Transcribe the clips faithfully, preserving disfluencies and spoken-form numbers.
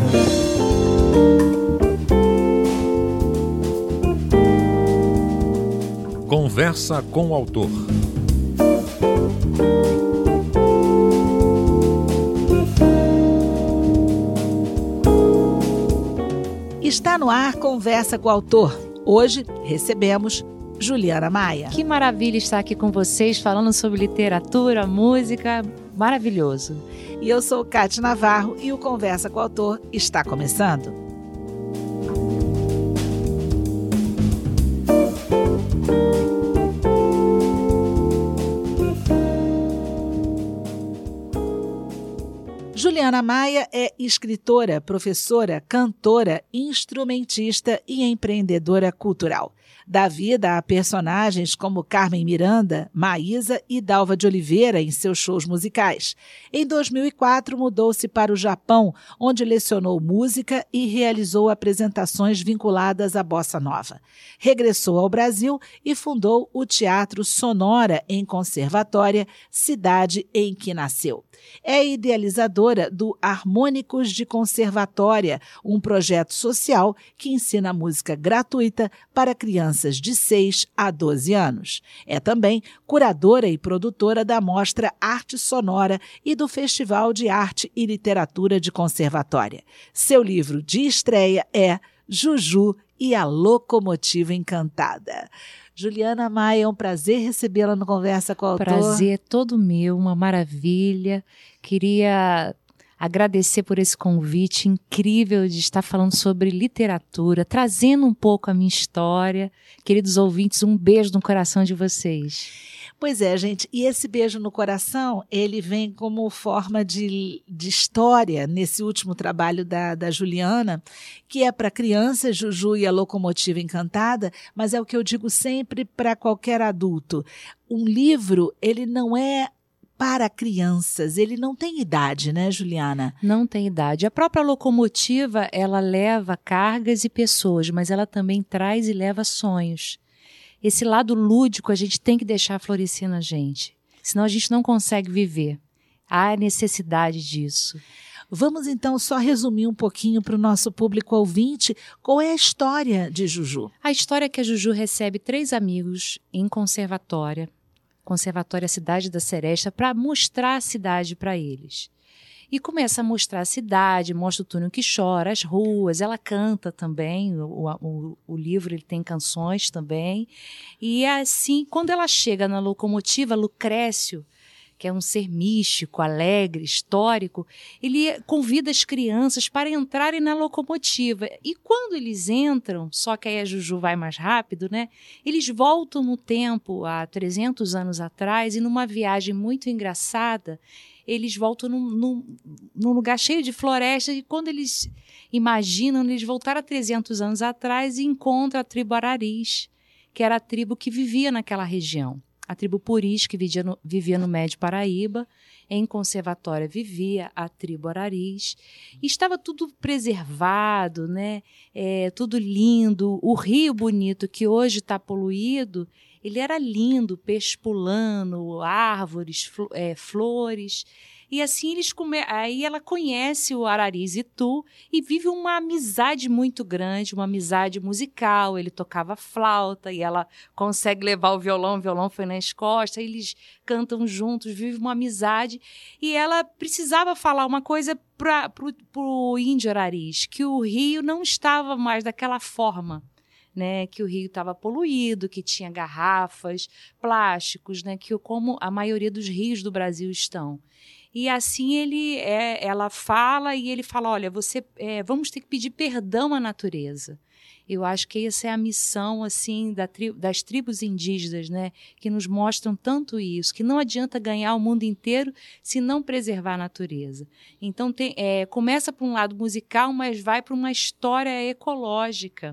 Conversa com o autor. Está no ar Conversa com o Autor. Hoje recebemos Juliana Maia. Que maravilha estar aqui com vocês, falando sobre literatura, música, maravilhoso. E eu sou Cátia Navarro e o Conversa com o Autor está começando. Juliana Maia é escritora, professora, cantora, instrumentista e empreendedora cultural. Dá vida a personagens como Carmen Miranda, Maísa e Dalva de Oliveira em seus shows musicais. Em dois mil e quatro, mudou-se para o Japão, onde lecionou música e realizou apresentações vinculadas à bossa nova. Regressou ao Brasil e fundou o Teatro Sonora em Conservatória, cidade em que nasceu. É idealizadora do Harmônicos de Conservatória, um projeto social que ensina música gratuita para crianças de seis a doze anos. É também curadora e produtora da Mostra Arte Sonora e do Festival de Arte e Literatura de Conservatória. Seu livro de estreia é Juju e a Locomotiva Encantada. Juliana Maia, é um prazer recebê-la no Conversa com o Autor. Prazer todo meu, uma maravilha. Queria agradecer por esse convite incrível de estar falando sobre literatura, trazendo um pouco a minha história. Queridos ouvintes, um beijo no coração de vocês. Pois é, gente, e esse beijo no coração, ele vem como forma de, de história nesse último trabalho da, da Juliana, que é para crianças, Juju e a Locomotiva Encantada, mas é o que eu digo sempre para qualquer adulto. Um livro, ele não é para crianças, ele não tem idade, né, Juliana? Não tem idade. A própria locomotiva, ela leva cargas e pessoas, mas ela também traz e leva sonhos. Esse lado lúdico a gente tem que deixar florescer na gente, senão a gente não consegue viver. Há necessidade disso. Vamos então só resumir um pouquinho para o nosso público ouvinte qual é a história de Juju. A história é que a Juju recebe três amigos em Conservatória, Conservatória Cidade da Seresta, para mostrar a cidade para eles. E começa a mostrar a cidade, mostra o túnel que chora, as ruas, ela canta também, o, o, o livro ele tem canções também. E assim, quando ela chega na locomotiva, Lucrécio, que é um ser místico, alegre, histórico, ele convida as crianças para entrarem na locomotiva. E quando eles entram, só que aí a Juju vai mais rápido, né? Eles voltam no tempo, há trezentos anos atrás, e numa viagem muito engraçada, eles voltam num, num, num lugar cheio de floresta, e quando eles imaginam, eles voltaram há trezentos anos atrás e encontram a tribo Araris, que era a tribo que vivia naquela região. A tribo Puris, que vivia no, vivia no Médio Paraíba, em Conservatória vivia a tribo Araris. E estava tudo preservado, né? É, tudo lindo. O rio bonito, que hoje está poluído, ele era lindo, peixe pulando, árvores, fl- é, flores. E assim eles come... aí ela conhece o Araris Itu e vive uma amizade muito grande, uma amizade musical. Ele tocava flauta e ela consegue levar o violão, o violão foi nas costas, eles cantam juntos, vivem uma amizade. E ela precisava falar uma coisa para o índio Araris, que o rio não estava mais daquela forma. Né, que o rio estava poluído, que tinha garrafas, plásticos, né, que como a maioria dos rios do Brasil estão. E assim ele é, ela fala e ele fala, olha, você, é, vamos ter que pedir perdão à natureza. Eu acho que essa é a missão assim, da tri, das tribos indígenas, né, que nos mostram tanto isso, que não adianta ganhar o mundo inteiro se não preservar a natureza. Então tem, é, começa por um lado musical, mas vai para uma história ecológica.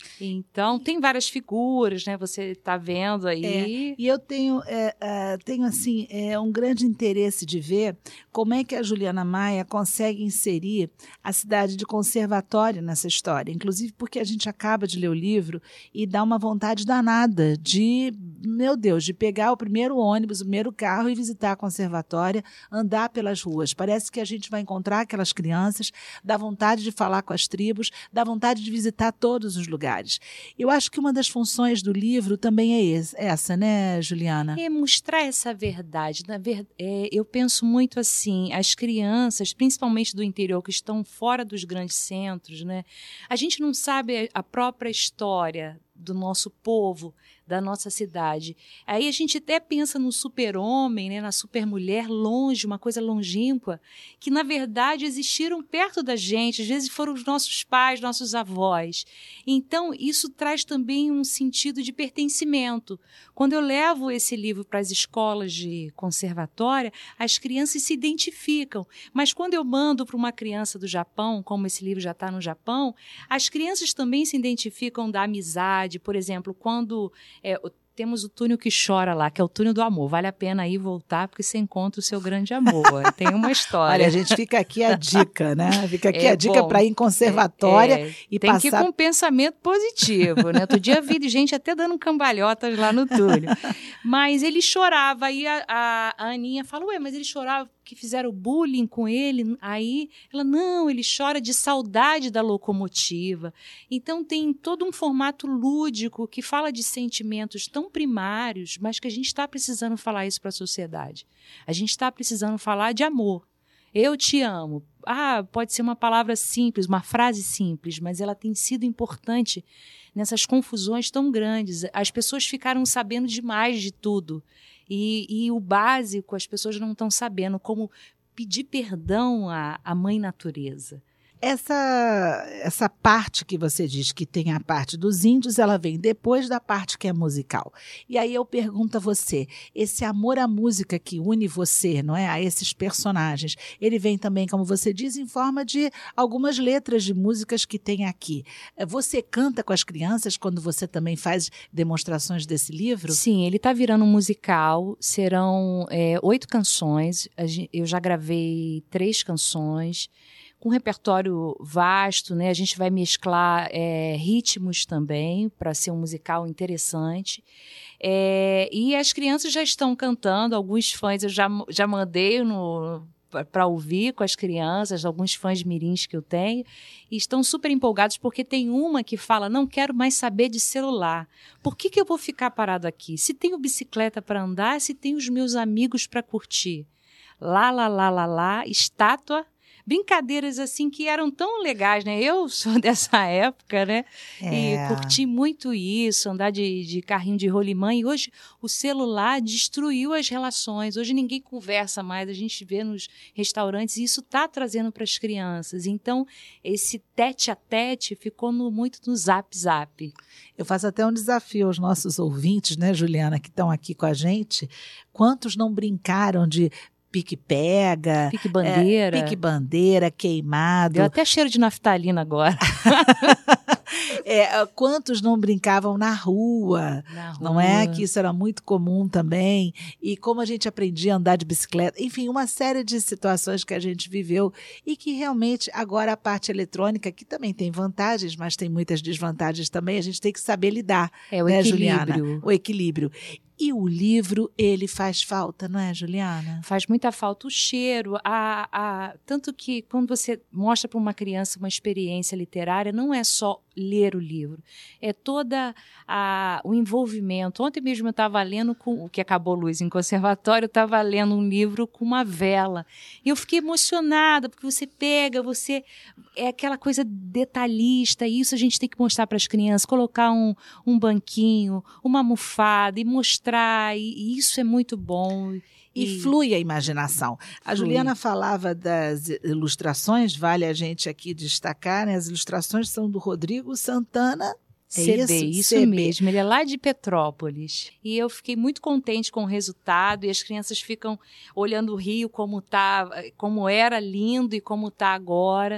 Então, tem várias figuras, né? Você está vendo aí. É, e eu tenho, é, é, tenho assim, é, um grande interesse de ver como é que a Juliana Maia consegue inserir a cidade de Conservatório nessa história. Inclusive porque a gente acaba de ler o livro e dá uma vontade danada de, meu Deus, de pegar o primeiro ônibus, o primeiro carro e visitar a Conservatória, andar pelas ruas. Parece que a gente vai encontrar aquelas crianças, dá vontade de falar com as tribos, dá vontade de visitar todos os lugares. Eu acho que uma das funções do livro também é esse, essa, né, Juliana? É mostrar essa verdade. Na ver, é, eu penso muito assim, as crianças, principalmente do interior, que estão fora dos grandes centros, né? A gente não sabe a própria história do nosso povo, da nossa cidade. Aí a gente até pensa no super-homem, né, na super-mulher longe, uma coisa longínqua, que na verdade existiram perto da gente, às vezes foram os nossos pais, nossos avós. Então isso traz também um sentido de pertencimento. Quando eu levo esse livro para as escolas de conservatória, as crianças se identificam, mas quando eu mando para uma criança do Japão, como esse livro já está no Japão, as crianças também se identificam da amizade. Por exemplo, quando é, temos o túnel que chora lá, que é o túnel do amor. Vale a pena ir voltar, porque você encontra o seu grande amor. Tem uma história. Olha, a gente fica aqui a dica, né? Fica aqui é a dica para ir em conservatória é, é, e tem passar... que ir com um pensamento positivo, né? Outro dia vi gente até dando cambalhotas lá no túnel. Mas ele chorava, aí a, a, a Aninha falou, ué, mas ele chorava que fizeram bullying com ele, aí ela, não, ele chora de saudade da locomotiva. Então tem todo um formato lúdico que fala de sentimentos tão primários, mas que a gente está precisando falar isso para a sociedade. A gente está precisando falar de amor. Eu te amo. Ah, pode ser uma palavra simples, uma frase simples, mas ela tem sido importante nessas confusões tão grandes. As pessoas ficaram sabendo demais de tudo. E, e o básico, as pessoas não estão sabendo como pedir perdão à, à mãe natureza. Essa, essa parte que você diz que tem a parte dos índios, ela vem depois da parte que é musical. E aí eu pergunto a você, esse amor à música que une você, não é, a esses personagens, ele vem também, como você diz, em forma de algumas letras de músicas que tem aqui. Você canta com as crianças quando você também faz demonstrações desse livro? Sim, ele está virando um musical, serão é, oito canções, eu já gravei três canções, com um repertório vasto, né? A gente vai mesclar é, ritmos também para ser um musical interessante. É, e as crianças já estão cantando, alguns fãs eu já, já mandei para ouvir com as crianças, alguns fãs mirins que eu tenho, e estão super empolgados porque tem uma que fala, não quero mais saber de celular. Por que, que eu vou ficar parado aqui? Se tenho bicicleta para andar, se tenho os meus amigos para curtir. Lá, lá, lá, lá, lá, estátua, brincadeiras assim que eram tão legais, né? Eu sou dessa época, né? É. E curti muito isso, andar de, de carrinho de rolimã. E hoje o celular destruiu as relações. Hoje ninguém conversa mais, a gente vê nos restaurantes e isso está trazendo para as crianças. Então, esse tete a tete ficou no, muito no zap zap. Eu faço até um desafio aos nossos ouvintes, né, Juliana, que estão aqui com a gente. Quantos não brincaram de pique-pega, pique-bandeira, é, pique-bandeira, queimado. Deu até cheiro de naftalina agora. É, quantos não brincavam na rua, na rua, não é? Que isso era muito comum também. E como a gente aprendia a andar de bicicleta. Enfim, uma série de situações que a gente viveu e que realmente agora a parte eletrônica, que também tem vantagens, mas tem muitas desvantagens também, a gente tem que saber lidar. É o né, equilíbrio. Juliana? O equilíbrio. E o livro, ele faz falta, não é, Juliana? Faz muita falta o cheiro, a, a, tanto que quando você mostra para uma criança uma experiência literária, não é só ler o livro, é toda a, o envolvimento. Ontem mesmo eu estava lendo, com, o que acabou luz em conservatório, eu estava lendo um livro com uma vela, e eu fiquei emocionada, porque você pega, você é aquela coisa detalhista, e isso a gente tem que mostrar para as crianças, colocar um, um banquinho, uma almofada, e mostrar, e, e isso é muito bom. E, e flui a imaginação. A flui. Juliana falava das ilustrações, vale a gente aqui destacar, né? As ilustrações são do Rodrigo Santana. C B, é isso, isso C B. Mesmo, ele é lá de Petrópolis. E eu fiquei muito contente com o resultado, e as crianças ficam olhando o Rio como, tá, como era lindo e como está agora.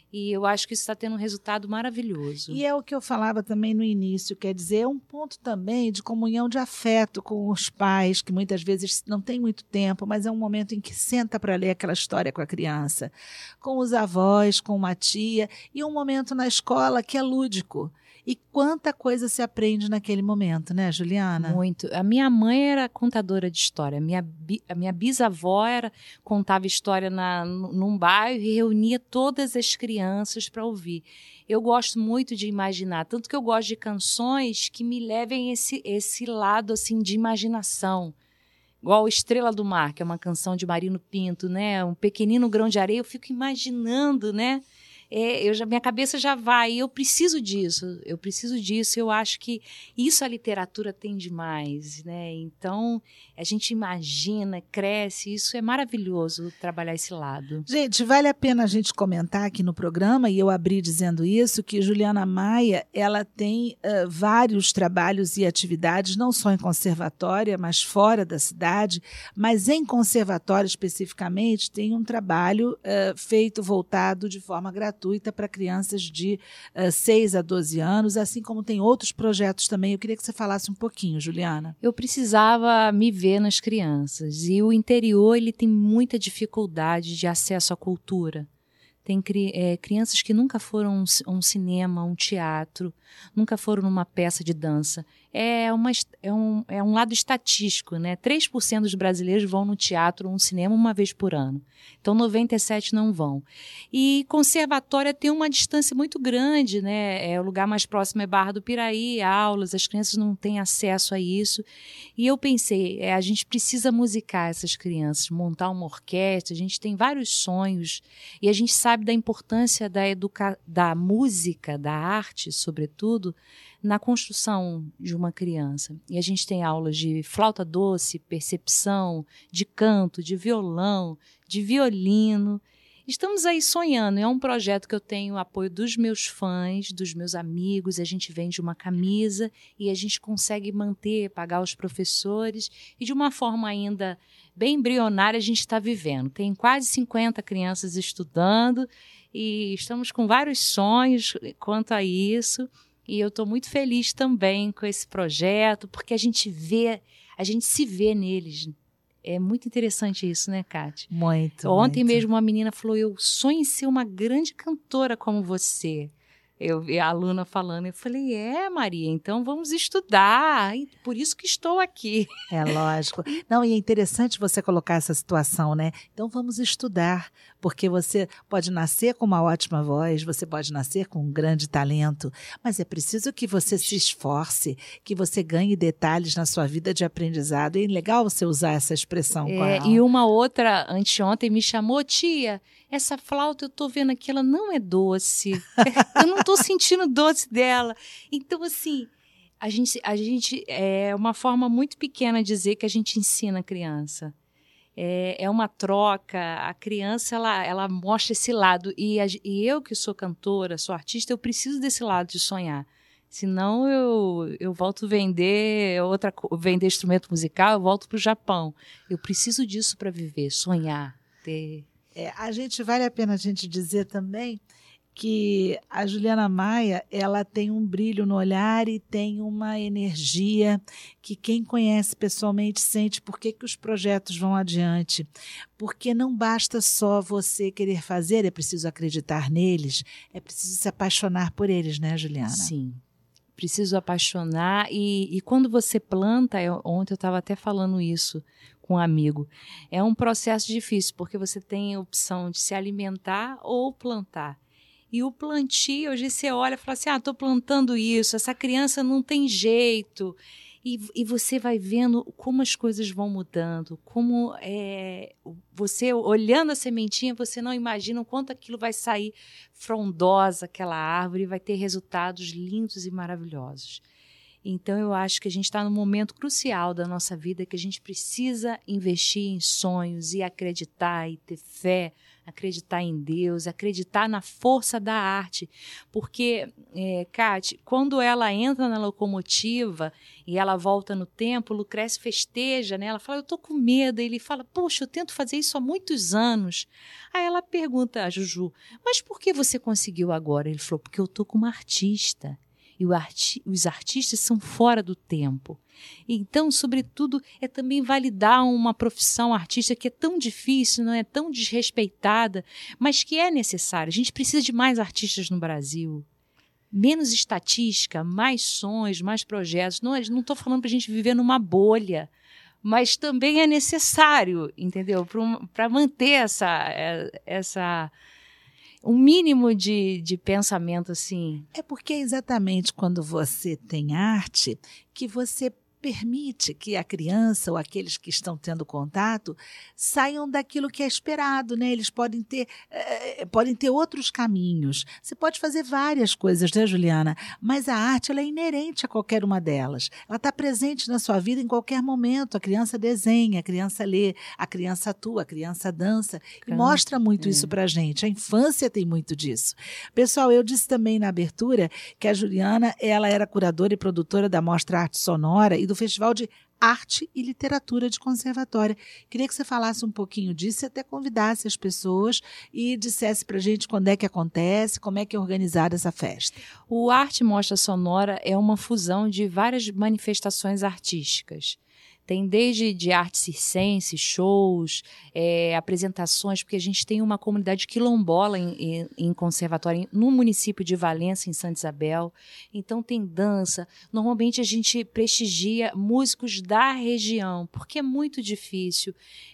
E eu acho que isso está tendo um resultado maravilhoso. E é o que eu falava também no início, quer dizer, é um ponto também de comunhão de afeto com os pais, que muitas vezes não tem muito tempo, mas é um momento em que senta para ler aquela história com a criança, com os avós, com uma tia, e um momento na escola que é lúdico. E quanta coisa se aprende naquele momento, né, Juliana? Muito. A minha mãe era contadora de história. A minha, bi, a minha bisavó era, contava história na, num bairro e reunia todas as crianças para ouvir. Eu gosto muito de imaginar, tanto que eu gosto de canções que me levem esse, esse lado assim, de imaginação. Igual Estrela do Mar, que é uma canção de Marino Pinto, né? Um pequenino grão de areia, eu fico imaginando, né? É, eu já, minha cabeça já vai, eu preciso disso, eu preciso disso, eu acho que isso a literatura tem demais, né? Então, a gente imagina, cresce, isso é maravilhoso, trabalhar esse lado. Gente, vale a pena a gente comentar aqui no programa, e eu abri dizendo isso, que Juliana Maia, ela tem uh, vários trabalhos e atividades, não só em conservatória, mas fora da cidade, mas em conservatório especificamente, tem um trabalho uh, feito, voltado de forma gratuita, gratuita para crianças de uh, seis a doze anos, assim como tem outros projetos também. Eu queria que você falasse um pouquinho, Juliana. Eu precisava me ver nas crianças, e o interior ele tem muita dificuldade de acesso à cultura. Tem cri- é, crianças que nunca foram a um, um cinema, um teatro, nunca foram numa peça de dança. É, uma, é, um, é um lado estatístico, né? três por cento dos brasileiros vão no teatro ou no cinema uma vez por ano. Então, noventa e sete por cento não vão. E conservatória tem uma distância muito grande, né? É, o lugar mais próximo é Barra do Piraí, aulas, as crianças não têm acesso a isso. E eu pensei, é, a gente precisa musicar essas crianças, montar uma orquestra, a gente tem vários sonhos, e a gente sabe da importância da, educa- da música, da arte, sobretudo, na construção de uma criança. E a gente tem aulas de flauta doce, percepção, de canto, de violão, de violino. Estamos aí sonhando. É um projeto que eu tenho o apoio dos meus fãs, dos meus amigos. A gente vende uma camisa e a gente consegue manter, pagar os professores. E de uma forma ainda bem embrionária, a gente está vivendo. Tem quase cinquenta crianças estudando e estamos com vários sonhos quanto a isso. E eu estou muito feliz também com esse projeto, porque a gente vê, a gente se vê neles. É muito interessante isso, né, Cátia? Muito, Ontem muito. mesmo uma menina falou, eu sonho em ser uma grande cantora como você. Eu vi a aluna falando, eu falei, é, Maria, então vamos estudar, por isso que estou aqui. É lógico. Não, e é interessante você colocar essa situação, né? Então vamos estudar, porque você pode nascer com uma ótima voz, você pode nascer com um grande talento, mas é preciso que você se esforce, que você ganhe detalhes na sua vida de aprendizado. E é legal você usar essa expressão com É, ela. e uma outra, anteontem, me chamou, tia, essa flauta eu tô vendo aqui, ela não é doce. Eu não tô sentindo doce dela. Então, assim, a gente, a gente é uma forma muito pequena de dizer que a gente ensina a criança. É, é uma troca, a criança, ela, ela mostra esse lado. E, a, e eu, que sou cantora, sou artista, eu preciso desse lado de sonhar. Senão eu, eu volto a vender, outra, vender instrumento musical, eu volto para o Japão. Eu preciso disso para viver, sonhar, ter... É, a gente, vale a pena a gente dizer também que a Juliana Maia, ela tem um brilho no olhar e tem uma energia que quem conhece pessoalmente sente por que que os projetos vão adiante. Porque não basta só você querer fazer, é preciso acreditar neles, é preciso se apaixonar por eles, né, Juliana? Sim, preciso apaixonar e, e quando você planta, eu, ontem eu estava até falando isso com um amigo, é um processo difícil, porque você tem a opção de se alimentar ou plantar. E o plantio, hoje você olha e fala assim, ah, estou plantando isso, essa criança não tem jeito. E, e você vai vendo como as coisas vão mudando, como é, você, olhando a sementinha, você não imagina o quanto aquilo vai sair frondosa, aquela árvore, e vai ter resultados lindos e maravilhosos. Então, eu acho que a gente está num momento crucial da nossa vida, que a gente precisa investir em sonhos e acreditar e ter fé. acreditar em Deus, acreditar na força da arte. Porque, é, Kate, quando ela entra na locomotiva e ela volta no tempo, Lucrécio festeja, né? Ela fala, eu tô com medo. Ele fala, poxa, eu tento fazer isso há muitos anos. Aí ela pergunta a Juju, mas por que você conseguiu agora? Ele falou, porque eu tô como artista. E o arti- os artistas são fora do tempo. Então, sobretudo, é também validar uma profissão artista que é tão difícil, não é tão desrespeitada, mas que é necessária. A gente precisa de mais artistas no Brasil. Menos estatística, mais sonhos, mais projetos. Não estou falando para a gente viver numa bolha, mas também é necessário, entendeu? Para manter essa... essa um mínimo de, de pensamento, assim. É porque é exatamente quando você tem arte que você permite que a criança ou aqueles que estão tendo contato saiam daquilo que é esperado, né? Eles podem ter, eh, podem ter outros caminhos. Você pode fazer várias coisas, né, Juliana? Mas a arte, ela é inerente a qualquer uma delas. Ela está presente na sua vida em qualquer momento. A criança desenha, a criança lê, a criança atua, a criança dança. E mostra muito é. isso pra gente. A infância tem muito disso. Pessoal, eu disse também na abertura que a Juliana, ela era curadora e produtora da Mostra Arte Sonora e do Festival de Arte e Literatura de Conservatória. Queria que você falasse um pouquinho disso e até convidasse as pessoas e dissesse para a gente quando é que acontece, como é que é organizada essa festa. O Arte Mostra Sonora é uma fusão de várias manifestações artísticas. Tem desde de arte circense, shows, é, apresentações, porque a gente tem uma comunidade quilombola em, em, em conservatório, no município de Valença, em Santa Isabel. Então tem dança. Normalmente a gente prestigia músicos da região, porque é muito difícil.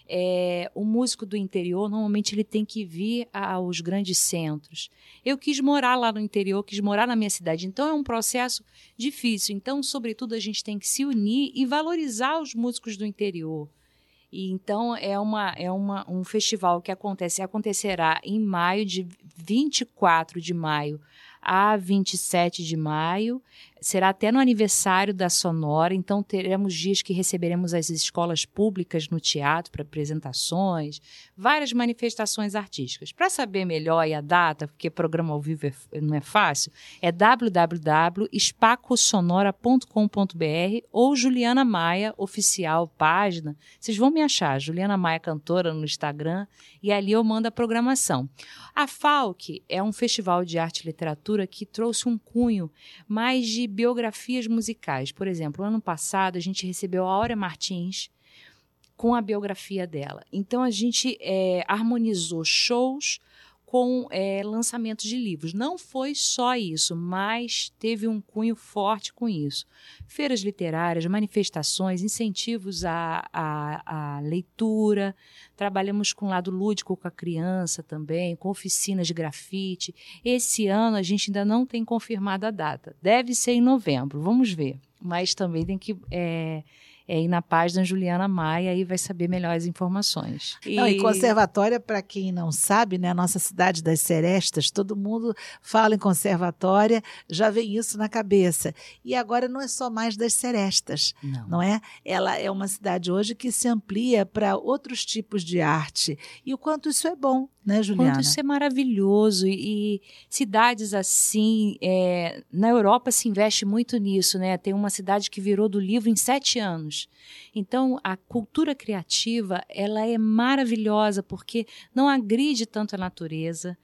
É, o músico do interior, normalmente ele tem que vir aos grandes centros. Eu quis morar lá no interior, quis morar na minha cidade. Então é um processo difícil. Então, sobretudo, a gente tem que se unir e valorizar os músicos do interior. E, então, é, uma, é uma, um festival que acontece, acontecerá em maio, de vinte e quatro de maio a vinte e sete de maio. Será até no aniversário da Sonora, então teremos dias que receberemos as escolas públicas no teatro para apresentações, várias manifestações artísticas. Para saber melhor e a data, porque programa ao vivo é, não é fácil, é w w w ponto espaco sonora ponto com ponto b r ou Juliana Maia, oficial, página. Vocês vão me achar, Juliana Maia Cantora no Instagram, e ali eu mando a programação. A F A U C é um festival de arte e literatura que trouxe um cunho mais de biografias musicais. Por exemplo, ano passado a gente recebeu a Áurea Martins com a biografia dela. Então a gente é, harmonizou shows com é, lançamentos de livros. Não foi só isso, mas teve um cunho forte com isso. Feiras literárias, manifestações, incentivos à, à, à leitura. Trabalhamos com o lado lúdico com a criança também, com oficinas de grafite. Esse ano a gente ainda não tem confirmado a data. Deve ser em novembro, vamos ver. Mas também tem que... É, É ir na página Juliana Maia e vai saber melhor as informações. E, não, e conservatória, para quem não sabe, né, a nossa cidade das serestas, todo mundo fala em conservatória, já vem isso na cabeça. E agora não é só mais das serestas, não, não é? Ela é uma cidade hoje que se amplia para outros tipos de arte. E o quanto isso é bom, né, Juliana? Quanto isso é maravilhoso. E, e cidades assim, é, na Europa se investe muito nisso, né? Tem uma cidade que virou do livro em sete anos. Então, a cultura criativa, ela é maravilhosa porque não agride tanto a natureza.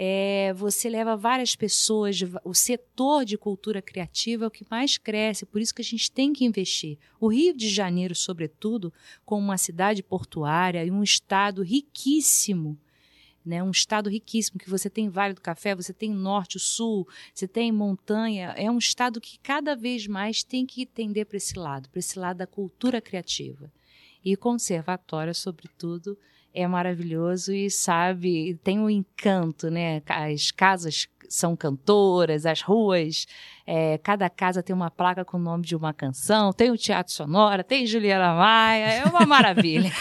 É, você leva várias pessoas, o setor de cultura criativa é o que mais cresce, por isso que a gente tem que investir. O Rio de Janeiro, sobretudo, como uma cidade portuária e um estado riquíssimo, né, um estado riquíssimo, que você tem Vale do Café, você tem Norte, o Sul, você tem montanha, é um estado que cada vez mais tem que tender para esse lado, para esse lado da cultura criativa. E conservatório, sobretudo, é maravilhoso e sabe, tem um encanto, né? As casas são cantoras, as ruas, é, cada casa tem uma placa com o nome de uma canção, tem o Teatro Sonora, tem Juliana Maia, é uma maravilha.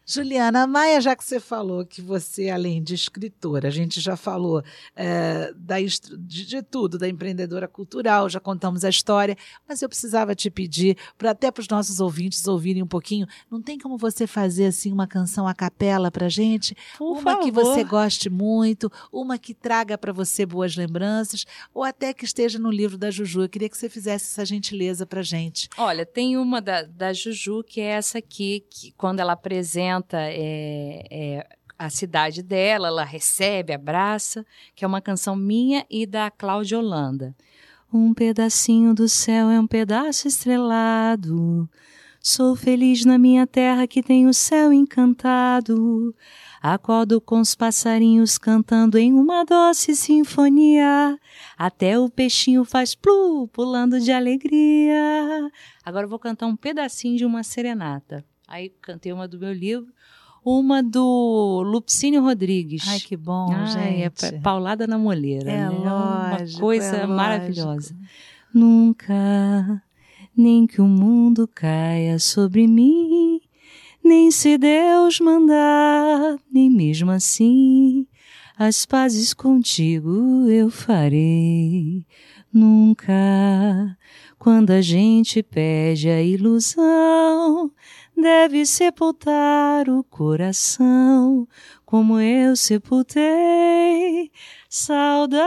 Juliana, a Maia, já que você falou que você, além de escritora, a gente já falou é, da, de, de tudo, da empreendedora cultural, já contamos a história, mas eu precisava te pedir, pra, até para os nossos ouvintes ouvirem um pouquinho, não tem como você fazer assim uma canção a capela pra gente? Por uma favor. Que você goste muito, uma que traga para você boas lembranças, ou até que esteja no livro da Juju. Eu queria que você fizesse essa gentileza pra gente. Olha, tem uma da, da Juju, que é essa aqui, que quando ela apresenta É, é, a cidade dela, ela recebe, abraça, que é uma canção minha e da Cláudia Holanda. Um pedacinho do céu é um pedaço estrelado, sou feliz na minha terra que tem o céu encantado, acordo com os passarinhos cantando em uma doce sinfonia, até o peixinho faz plu, pulando de alegria. Agora eu vou cantar um pedacinho de uma serenata. Aí cantei uma do meu livro, uma do Lupicínio Rodrigues. Ai, que bom, Ai, gente. É paulada na moleira, é né? Lógico, uma coisa é maravilhosa. Nunca, nem que o mundo caia sobre mim, nem se Deus mandar, nem mesmo assim, as pazes contigo eu farei. Nunca, quando a gente perde a ilusão, deve sepultar o coração, como eu sepultei. Saudade,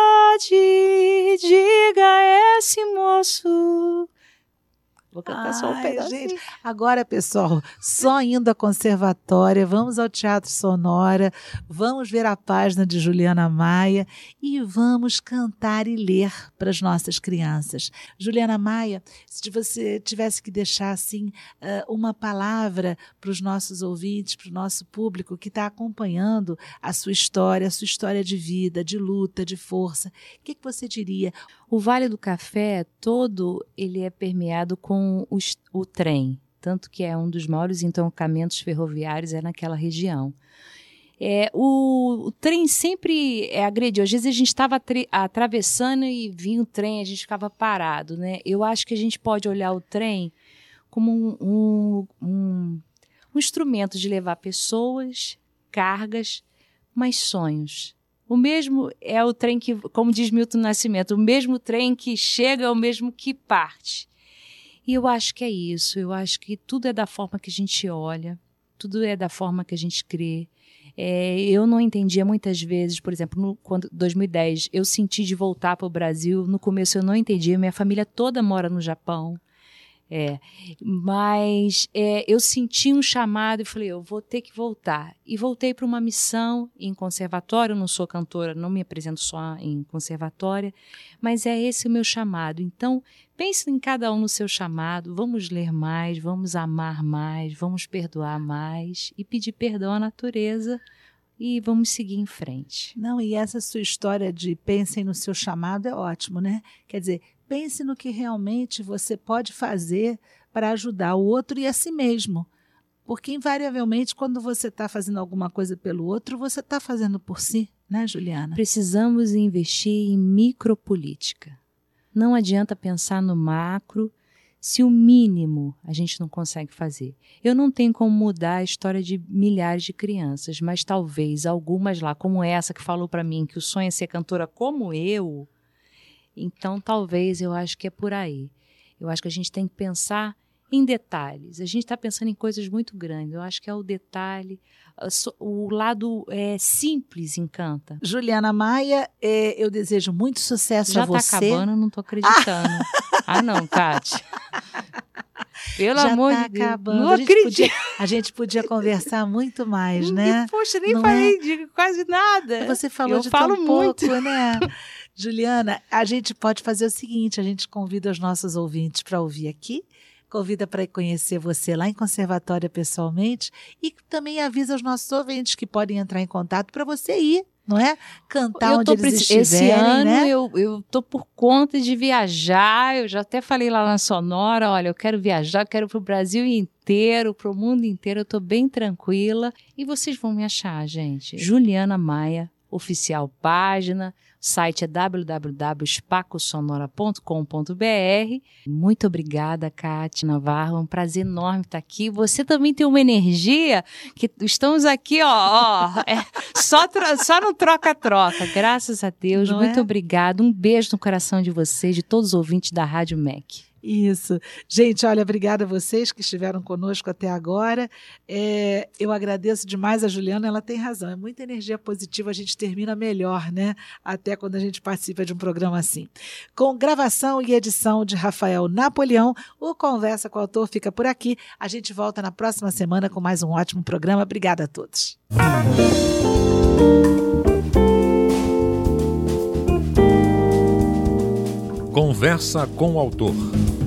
diga a esse moço. Vou cantar Ai, só um pedacinho. Gente, agora, pessoal, só indo à conservatória, vamos ao Teatro Sonora, vamos ver a página de Juliana Maia e vamos cantar e ler para as nossas crianças. Juliana Maia, se você tivesse que deixar assim uma palavra para os nossos ouvintes, para o nosso público que está acompanhando a sua história, a sua história de vida, de luta, de força, o que, que você diria? O Vale do Café todo ele é permeado com os, o trem, tanto que é um dos maiores entroncamentos ferroviários é naquela região. É, o, o trem sempre é agredido. Às vezes a gente estava atravessando e vinha o trem, a gente ficava parado, né? Eu acho que a gente pode olhar o trem como um, um, um, um instrumento de levar pessoas, cargas, mas sonhos. O mesmo é o trem que, como diz Milton Nascimento, o mesmo trem que chega é o mesmo que parte. E eu acho que é isso, eu acho que tudo é da forma que a gente olha, tudo é da forma que a gente crê. É, eu não entendia muitas vezes, por exemplo, no quando, dois mil e dez, eu senti de voltar para o Brasil, no começo eu não entendia, minha família toda mora no Japão. É, mas é, eu senti um chamado e falei, eu vou ter que voltar. E voltei para uma missão em conservatório, eu não sou cantora, não me apresento só em conservatória, mas é esse o meu chamado. Então, pense em cada um no seu chamado, vamos ler mais, vamos amar mais, vamos perdoar mais e pedir perdão à natureza e vamos seguir em frente. Não, e essa sua história de pensem no seu chamado é ótimo, né? Quer dizer, pense no que realmente você pode fazer para ajudar o outro e a si mesmo. Porque, invariavelmente, quando você está fazendo alguma coisa pelo outro, você está fazendo por si, né, Juliana? Precisamos investir em micropolítica. Não adianta pensar no macro se o mínimo a gente não consegue fazer. Eu não tenho como mudar a história de milhares de crianças, mas talvez algumas lá, como essa que falou para mim que o sonho é ser cantora como eu, então talvez eu acho que é por aí. Eu acho que a gente tem que pensar em detalhes. A gente está pensando em coisas muito grandes. Eu acho que é o detalhe, o lado é, simples encanta. Juliana Maia, é, eu desejo muito sucesso Já a você. Já está acabando, não estou acreditando. Ah, não, Kátia. Pelo Já amor tá de Deus. acabando. Não a gente acredito. Podia, a gente podia conversar muito mais, né? E, poxa, nem não falei é? de quase nada. Você falou eu de falo tão muito. pouco, né? Juliana, a gente pode fazer o seguinte, a gente convida os nossos ouvintes para ouvir aqui, convida para conhecer você lá em Conservatória pessoalmente e também avisa os nossos ouvintes que podem entrar em contato para você ir, não é? Cantar eu onde tô eles preci- estiverem, Esse ano né? eu, eu tô por conta de viajar, eu já até falei lá na Sonora, olha, eu quero viajar, eu quero pro Brasil inteiro, pro mundo inteiro, eu tô bem tranquila e vocês vão me achar, gente. Juliana Maia, oficial página, site é w w w ponto espaco sonora ponto com ponto b r. Muito obrigada, Kátia Navarro. É um prazer enorme estar aqui. Você também tem uma energia que estamos aqui, ó, ó é, só, só no troca-troca. Graças a Deus. Não Muito é? obrigada. Um beijo no coração de vocês, de todos os ouvintes da Rádio M E C. Isso. Gente, olha, obrigada a vocês que estiveram conosco até agora. É, eu agradeço demais a Juliana, ela tem razão. É muita energia positiva, a gente termina melhor, né? Até quando a gente participa de um programa assim. Com gravação e edição de Rafael Napoleão, o Conversa com o Autor fica por aqui. A gente volta na próxima semana com mais um ótimo programa. Obrigada a todos. Conversa com o Autor.